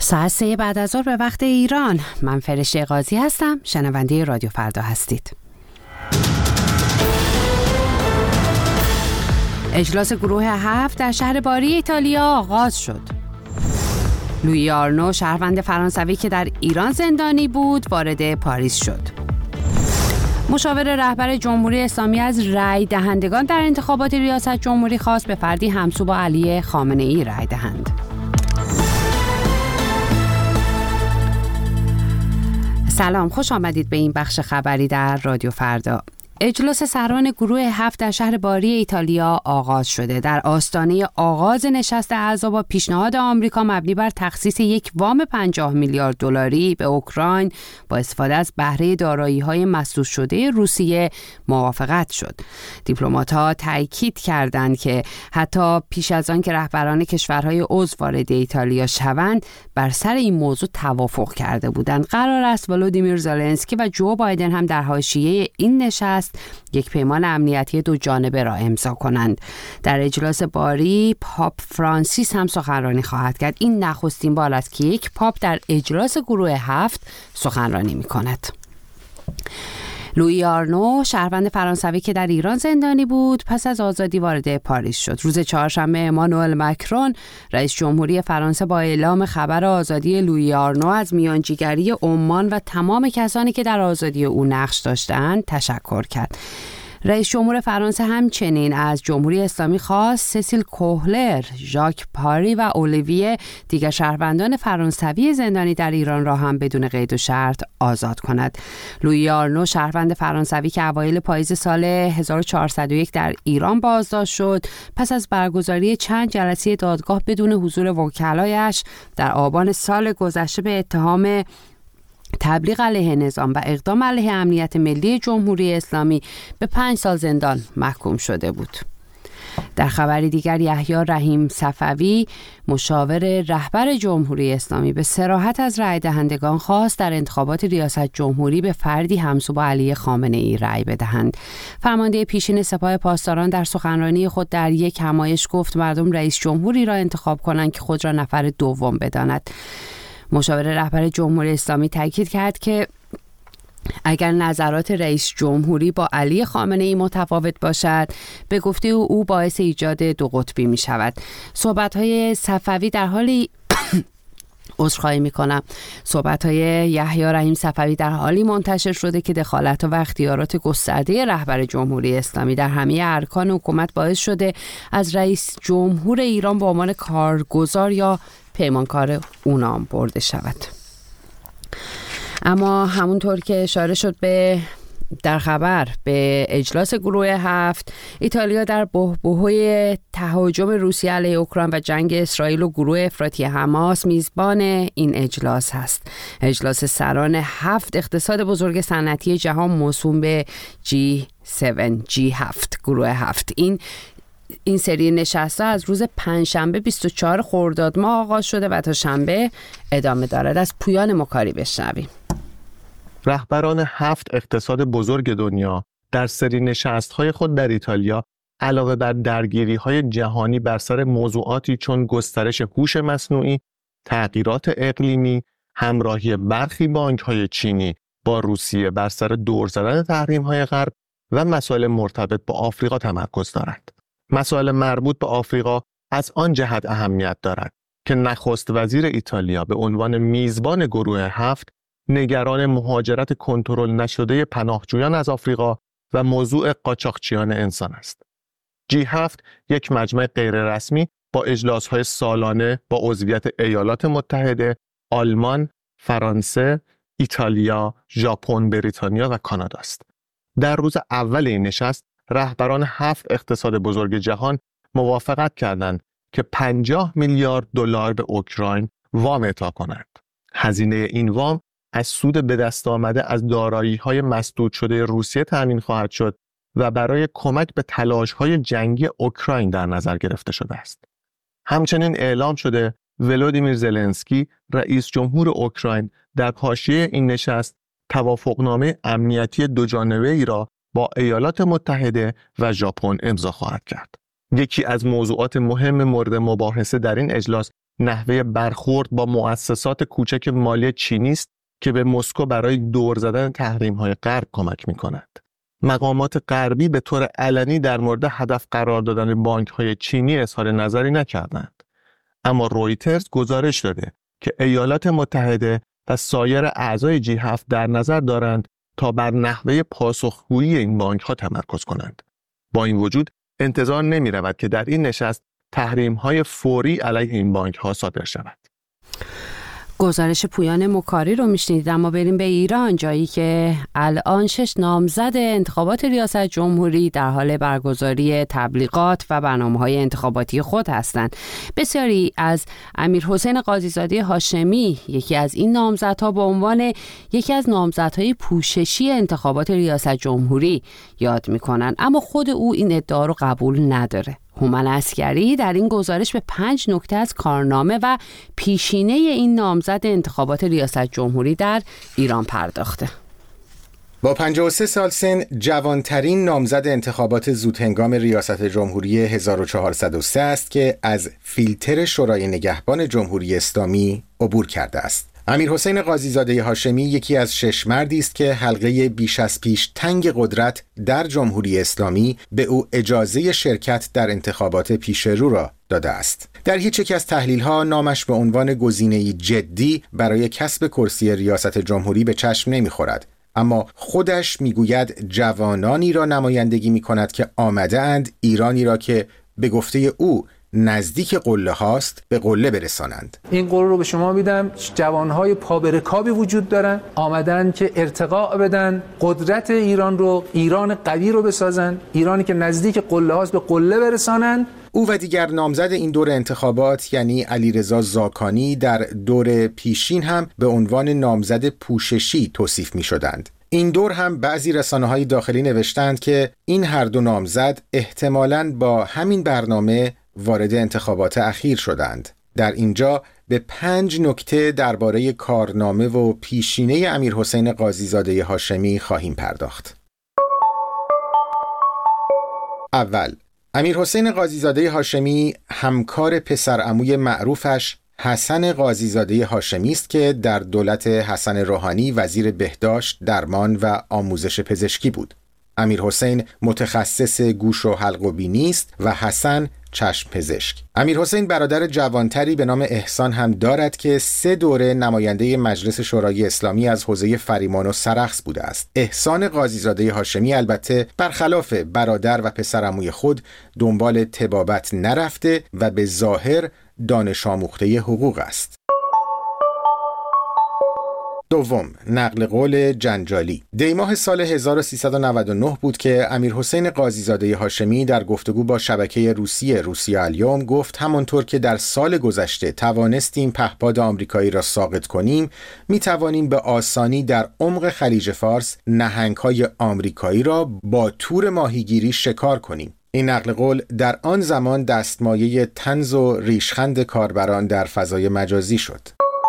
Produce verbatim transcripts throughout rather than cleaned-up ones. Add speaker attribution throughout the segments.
Speaker 1: ساعت سه بعد از ظهر به وقت ایران. من فرشته قاضی هستم. شنونده رادیو فردا هستید. اجلاس گروه هفت در شهر باری ایتالیا آغاز شد. لویی آرنو شهروند فرانسوی که در ایران زندانی بود وارد پاریس شد. مشاور رهبر جمهوری اسلامی از رای دهندگان در انتخابات ریاست جمهوری خواست به فردی همسو با علی خامنه ای رای دهند. سلام، خوش آمدید به این بخش خبری در رادیو فردا. اجلاس سران گروه هفت در شهر باری ایتالیا آغاز شده. در آستانه آغاز نشست اعضا با پیشنهاد آمریکا مبنی بر تخصیص یک وام پنجاه میلیارد دلاری به اوکراین با استفاده از بهره دارایی‌های مسدود شده روسیه موافقت شد. دیپلمات‌ها تاکید کردند که حتی پیش از آن که رهبران کشورهای عضو وارد ایتالیا شوند بر سر این موضوع توافق کرده بودند. قرار است ولودیمیر زلنسکی و جو بایدن هم در حاشیه این نشست یک پیمان امنیتی دو جانبه را امضا کنند. در اجلاس باری پاپ فرانسیس هم سخنرانی خواهد کرد. این نخستین بار است که یک پاپ در اجلاس گروه هفت سخنرانی می کند. لویی آرنو شهروند فرانسوی که در ایران زندانی بود پس از آزادی وارد پاریس شد. روز چهارشنبه امانوئل مکرون رئیس جمهوری فرانسه با اعلام خبر آزادی لویی آرنو از میانجیگری عمان و تمام کسانی که در آزادی او نقش داشتند تشکر کرد. رئیس جمهور فرانسه همچنین از جمهوری اسلامی خواست سسیل کوهلر، ژاک پاری و اولیویه دیگر شهروندان فرانسوی زندانی در ایران را هم بدون قید و شرط آزاد کند. لویی آرنو شهروند فرانسوی که اوایل پاییز سال هزار و چهارصد و یک در ایران بازداشت شد پس از برگزاری چند جلسه دادگاه بدون حضور وکلایش در آبان سال گذشته به اتهام تبلیغ علیه نظام و اقدام علیه امنیت ملی جمهوری اسلامی به پنج سال زندان محکوم شده بود. در خبری دیگر یحیی رحیم صفوی مشاور رهبر جمهوری اسلامی به صراحت از رای دهندگان خواست در انتخابات ریاست جمهوری به فردی همسو با علی خامنه ای رای بدهند. فرمانده پیشین سپاه پاسداران در سخنرانی خود در یک همایش گفت مردم رئیس جمهوری را انتخاب کنند که خود را نفر دوم بداند. مشاور رهبر جمهوری اسلامی تاکید کرد که اگر نظرات رئیس جمهوری با علی خامنه ای متفاوت باشد به گفته او, او باعث ایجاد دو قطبی می شود. صحبت‌های صفوی در حالی عذرخواهی میکنم صحبت‌های یحیی رحیم صفوی در حالی منتشر شده که دخالت و اختیارات گسترده رهبر جمهوری اسلامی در همه ارکان حکومت باعث شده از رئیس جمهور ایران به عنوان کارگزار یا پیمانکار او نام برده شود. اما همونطور که اشاره شد به در خبر به اجلاس گروه هفت، ایتالیا در بحبوحه تهاجم روسیه علیه اوکراین و جنگ اسرائیل و گروه افراطی حماس میزبان این اجلاس هست. اجلاس سران هفت اقتصاد بزرگ صنعتی جهان موسوم به جی هفت جی هفت گروه هفت. این این سری نشست‌ها از روز پنجشنبه بیست و چهارم خرداد ماه آغاز شده و تا شنبه ادامه دارد. از پویان مکاری بشنویم.
Speaker 2: رهبران هفت اقتصاد بزرگ دنیا در سری نشست‌های خود در ایتالیا علاوه بر درگیری‌های جهانی بر سر موضوعاتی چون گسترش هوش مصنوعی، تغییرات اقلیمی، همراهی برخی بانک‌های چینی با روسیه بر سر دور زدن تحریم‌های غرب و مسائل مرتبط با آفریقا تمرکز دارند. مسائل مربوط به آفریقا از آن جهت اهمیت دارد که نخست وزیر ایتالیا به عنوان میزبان گروه هفت نگران مهاجرت کنترل نشده پناهجویان از آفریقا و موضوع قاچاقچیان انسان است. جی هفت یک مجمع غیررسمی با اجلاس‌های سالانه با عضویت ایالات متحده، آلمان، فرانسه، ایتالیا، ژاپن، بریتانیا و کانادا است. در روز اول این نشست رهبران هفت اقتصاد بزرگ جهان موافقت کردند که پنجاه میلیارد دلار به اوکراین وام اعطا کنند. هزینه این وام از سود به دست آمده از دارایی‌های مسدود شده روسیه تامین خواهد شد و برای کمک به تلاش‌های جنگی اوکراین در نظر گرفته شده است. همچنین اعلام شده ولودیمیر زلنسکی رئیس جمهور اوکراین در حاشیه این نشست توافقنامه امنیتی دو جانبه‌ای را با ایالات متحده و ژاپن امضا خواهد کرد. یکی از موضوعات مهم مورد مباحثه در این اجلاس نحوه برخورد با مؤسسات کوچک مالی چینی است که به مسکو برای دور زدن تحریم‌های غرب کمک می‌کند. مقامات غربی به طور علنی در مورد هدف قرار دادن بانک‌های چینی اظهار نظری نکردند. اما رویترز گزارش داده که ایالات متحده و سایر اعضای جی هفت در نظر دارند تا بر نحوه پاسخگویی این بانک‌ها تمرکز کنند. با این وجود انتظار نمی‌رود که در این نشست تحریم‌های فوری علیه این بانک‌ها صادر شود.
Speaker 1: گزارش پویان مکاری رو میشنید. اما بریم به ایران، جایی که الان شش نامزد انتخابات ریاست جمهوری در حال برگزاری تبلیغات و برنامه‌های انتخاباتی خود هستند. بسیاری از امیرحسین قاضی‌زاده هاشمی، یکی از این نامزدها، به عنوان یکی از نامزدهای پوششی انتخابات ریاست جمهوری یاد میکنن، اما خود او این ادعا رو قبول نداره. هومن عسکری در این گزارش به پنج نکته از کارنامه و پیشینه این نامزد انتخابات ریاست جمهوری در ایران پرداخته.
Speaker 3: با پنجاه و سه سال سن جوانترین نامزد انتخابات زودهنگام ریاست جمهوری هزار و چهارصد و سه است که از فیلتر شورای نگهبان جمهوری اسلامی عبور کرده است. امیرحسین قاضی‌زاده هاشمی یکی از شش مردی است که حلقه بیش از پیش تنگ قدرت در جمهوری اسلامی به او اجازه شرکت در انتخابات پیش رو را داده است. در هیچ یک از تحلیل‌ها نامش به عنوان گزینه‌ای جدی برای کسب کرسی ریاست جمهوری به چشم نمی‌خورد، اما خودش میگوید جوانانی را نمایندگی می‌کند که آمده اند ایرانی را که به گفته او نزدیک قله هاست به قله برسانند.
Speaker 4: این قول رو به شما میدم. جوانهای پابرکابی وجود دارن، آمدن که ارتقا بدن، قدرت ایران رو، ایران قوی رو بسازن، ایرانی که نزدیک قله هاست به قله برسانند.
Speaker 3: او و دیگر نامزد این دور انتخابات یعنی علیرضا زاکانی در دور پیشین هم به عنوان نامزد پوششی توصیف می شدند. این دور هم بعضی رسانه‌های داخلی نوشتند که این هر دو نامزد احتمالاً با همین برنامه وارد انتخابات اخیر شدند. در اینجا به پنج نکته درباره کارنامه و پیشینه امیرحسین قاضی‌زاده هاشمی خواهیم پرداخت. اول، امیرحسین قاضی‌زاده هاشمی همکار پسرعموی معروفش حسن قاضی‌زاده هاشمی است که در دولت حسن روحانی وزیر بهداشت، درمان و آموزش پزشکی بود. امیرحسین متخصص گوش و حلق و بینی است و حسن چشم پزشک. امیرحسین برادر جوانتری به نام احسان هم دارد که سه دوره نماینده مجلس شورای اسلامی از حوزه فریمان و سرخس بوده است. احسان قاضی‌زاده هاشمی البته برخلاف برادر و پسرعموی خود دنبال طبابت نرفته و به ظاهر دانش آموخته حقوق است. دوم، نقل قول جنجالی. دی ماه سال هزار و سیصد و نود و نه بود که امیرحسین قاضی‌زاده هاشمی در گفتگو با شبکه روسی روسیا الیوم گفت همانطور که در سال گذشته توانستیم پهپاد آمریکایی را ساقط کنیم، می توانیم به آسانی در عمق خلیج فارس نهنگ‌های آمریکایی را با تور ماهیگیری شکار کنیم. این نقل قول در آن زمان دستمایه طنز و ریشخند کاربران در فضای مجازی شد.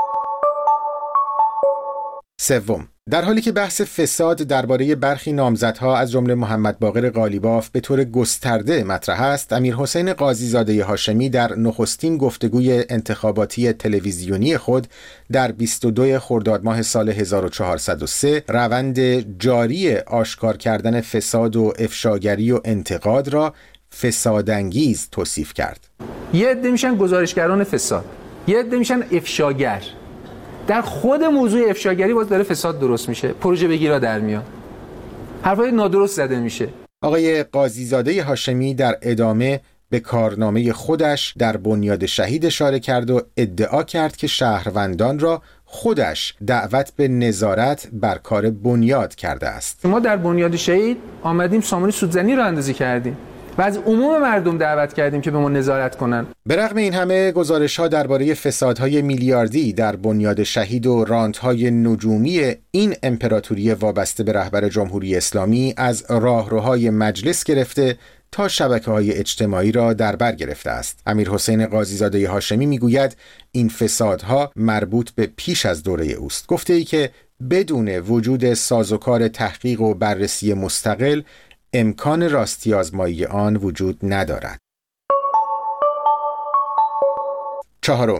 Speaker 3: سوم، در حالی که بحث فساد درباره برخی نامزدها از جمله محمد باقر قالیباف به طور گسترده مطرح است، امیرحسین قاضی‌زاده هاشمی در نخستین گفتگوی انتخاباتی تلویزیونی خود در بیست و دو خرداد ماه سال هزار و چهارصد و سه روند جاری آشکار کردن فساد و افشاگری و انتقاد را فسادانگیز توصیف کرد.
Speaker 4: یه عده میشن گزارشگران فساد، یه عده میشن افشاگر. در خود موضوع افشاگری باز داره فساد درست میشه، پروژه بگیرا در میاد، حرفای نادرست زده میشه.
Speaker 3: آقای قاضی‌زاده هاشمی در ادامه به کارنامه خودش در بنیاد شهید اشاره کرد و ادعا کرد که شهروندان را خودش دعوت به نظارت بر کار بنیاد کرده است.
Speaker 4: ما در بنیاد شهید آمدیم سامانه سودزنی را اندازی کردیم و از عموم مردم دعوت کردیم که به ما نظارت کنن.
Speaker 3: به رغم این همه گزارش‌ها درباره فسادهای میلیاردی در بنیاد شهید و رانت‌های نجومی این امپراتوری وابسته به رهبر جمهوری اسلامی از راهروهای مجلس گرفته تا شبکه‌های اجتماعی را در بر گرفته است. امیرحسین قاضی‌زاده هاشمی میگوید این فسادها مربوط به پیش از دوره اوست. گفته ای که بدون وجود سازوکار تحقیق و بررسی مستقل امکان راستی آزمایی آن وجود ندارد. چهارم،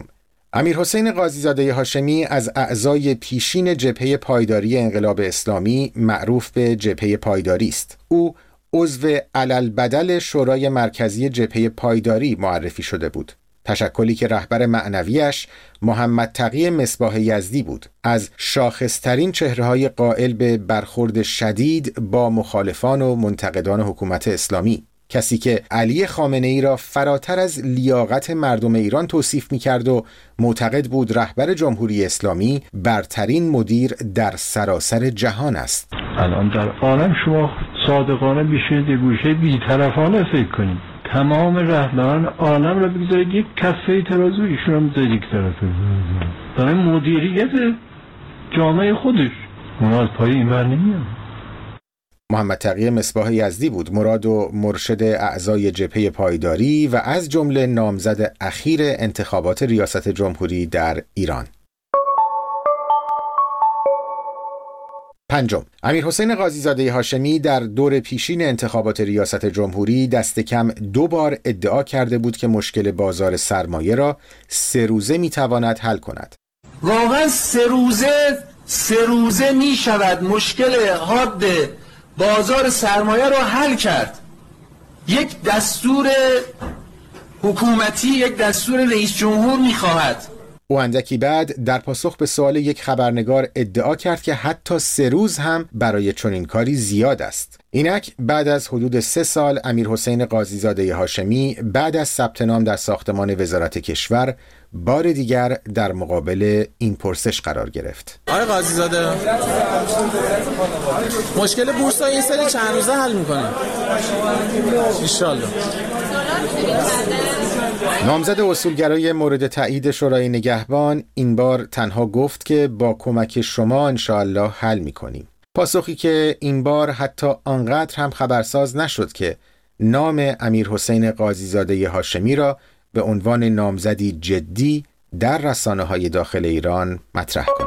Speaker 3: امیرحسین قاضیزاده هاشمی از اعضای پیشین جبهه پایداری انقلاب اسلامی معروف به جبهه پایداری است. او عضو علالبدل شورای مرکزی جبهه پایداری معرفی شده بود. تشکلی که رهبر معنویش محمد تقی مصباح یزدی بود، از شاخصترین چهره‌های قائل به برخورد شدید با مخالفان و منتقدان حکومت اسلامی، کسی که علی خامنه‌ای را فراتر از لیاقت مردم ایران توصیف می‌کرد و معتقد بود رهبر جمهوری اسلامی برترین مدیر در سراسر جهان است.
Speaker 5: الان در عالم شما صادقانه بشینید یه گوشه بی‌طرفانه فکر کنید، تمام رهبران عالم را بگذارید یک کفه ترازو، ایشون هم بذارید یک طرفه، برای مدیریت جامعه خودش اون از پای این بر نمیاد.
Speaker 3: محمد تقی مصباح یزدی بود مراد و مرشد اعضای جبهه پایداری و از جمله نامزد اخیر انتخابات ریاست جمهوری در ایران. پنجم، امیرحسین قاضیزاده هاشمی در دور پیشین انتخابات ریاست جمهوری دست کم دو بار ادعا کرده بود که مشکل بازار سرمایه را سه روزه میتواند حل کند.
Speaker 6: واقعا سه روزه سه روزه می شود مشکل حاد بازار سرمایه را حل کرد. یک دستور حکومتی، یک دستور رئیس جمهور می خواهد.
Speaker 3: او اندکی بعد در پاسخ به سوال یک خبرنگار ادعا کرد که حتی سه روز هم برای چنین کاری زیاد است. اینک بعد از حدود سه سال امیرحسین قاضیزاده هاشمی بعد از ثبت نام در ساختمان وزارت کشور بار دیگر در مقابل این پرسش قرار گرفت.
Speaker 7: آقای قاضیزاده، مشکل بورس این سری چند روزه حل می‌کنیم ان شاءالله.
Speaker 3: نامزد اصولگرای مورد تایید شورای نگهبان این بار تنها گفت که با کمک شما ان شاءالله حل می‌کنیم. پاسخی که این بار حتی آنقدر هم خبرساز نشد که نام امیرحسین قاضیزاده هاشمی را به عنوان نامزدی جدی در رسانه‌های داخل ایران مطرح کند.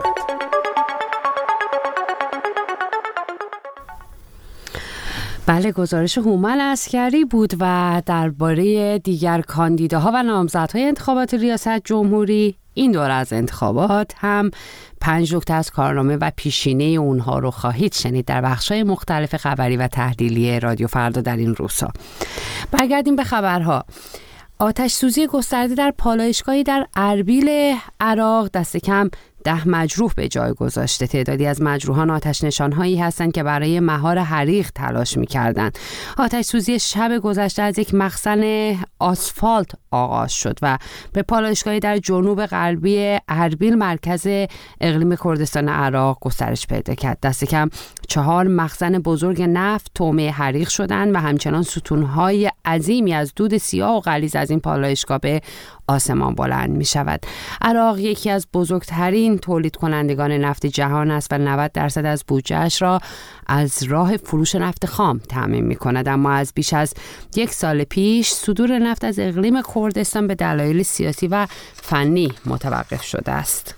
Speaker 1: بله، گزارش هومن عسکری بود و درباره دیگر کاندیداها و نامزدهای انتخابات ریاست جمهوری این دور از انتخابات هم پنج نکته از کارنامه و پیشینه اونها رو خواهید شنید در بخش‌های مختلف خبری و تحلیلی رادیو فردا در این روزها. برگردیم به خبرها. آتش سوزی گسترده در پالایشگاهی در اربیل عراق دست کم ده مجروح به جای گذاشته. تعدادی از مجروحان آتش نشانهایی هستند که برای مهار حریق تلاش می‌کردند. آتش سوزی شب گذشته از یک مخزن آسفالت آغاز شد و به پالایشگاهی در جنوب غربی اربیل مرکز اقلیم کردستان عراق گسترش پیدا کرد. دست کم چهار مخزن بزرگ نفت طعمه حریق شدند و همچنان ستونهای عظیمی از دود سیاه و غلیظ از این پالایشگاه به آسمان بلند می شود. عراق یکی از بزرگترین تولید کنندگان نفت جهان است و نود درصد از بودجه‌اش را از راه فروش نفت خام تامین می کند، اما از بیش از یک سال پیش صدور نفت از اقلیم کردستان به دلایل سیاسی و فنی متوقف شده است.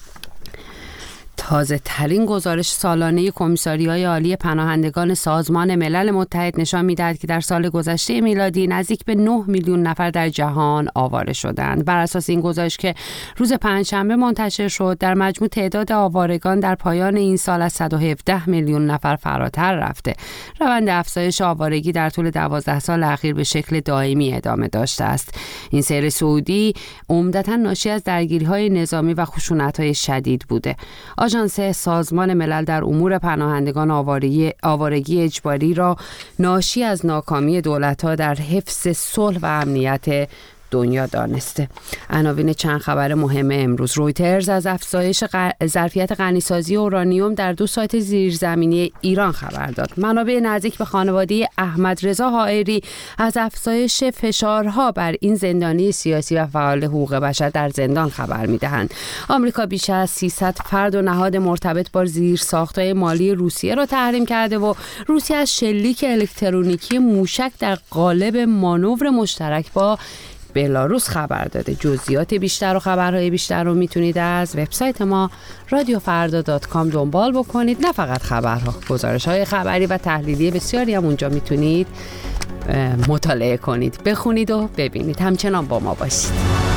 Speaker 1: تازه ترین گزارش سالانه کمیساریای عالی پناهندگان سازمان ملل متحد نشان می‌دهد که در سال گذشته میلادی نزدیک به نه میلیون نفر در جهان آواره شدند. بر اساس این گزارش که روز پنجشنبه منتشر شد، در مجموع تعداد آوارگان در پایان این سال از صد و هفده میلیون نفر فراتر رفته. روند افزایش آوارگی در طول دوازده سال اخیر به شکل دائمی ادامه داشته است. این سیر صعودی عمدتاً ناشی از درگیری‌های نظامی و خشونت‌های شدید بوده. آژانس سازمان ملل در امور پناهندگان آوارگی, آوارگی اجباری را ناشی از ناکامی دولت‌ها در حفظ صلح و امنیت دنیا دانسته. عناوین چند خبر مهم امروز: رویترز از افزایش غ... ظرفیت غنیسازی اورانیوم در دو سایت زیرزمینی ایران خبر داد. منابع نزدیک به خانواده احمد رضا حائری از افزایش فشارها بر این زندانی سیاسی و فعال حقوق بشر در زندان خبر می‌دهند. آمریکا بیش از سیصد فرد و نهاد مرتبط با زیرساخت‌های مالی روسیه را تحریم کرده و روسیه از شلیک الکترونیکی موشک در قالب مانور مشترک با بلاروس خبر داده. جزئیات بیشتر و خبرهای بیشتر رو میتونید از وبسایت ما رادیو فردا دات کام دنبال بکنید. نه فقط خبرها، گزارش‌های خبری و تحلیلی بسیاری هم اونجا میتونید مطالعه کنید، بخونید و ببینید. همچنان با ما باشید.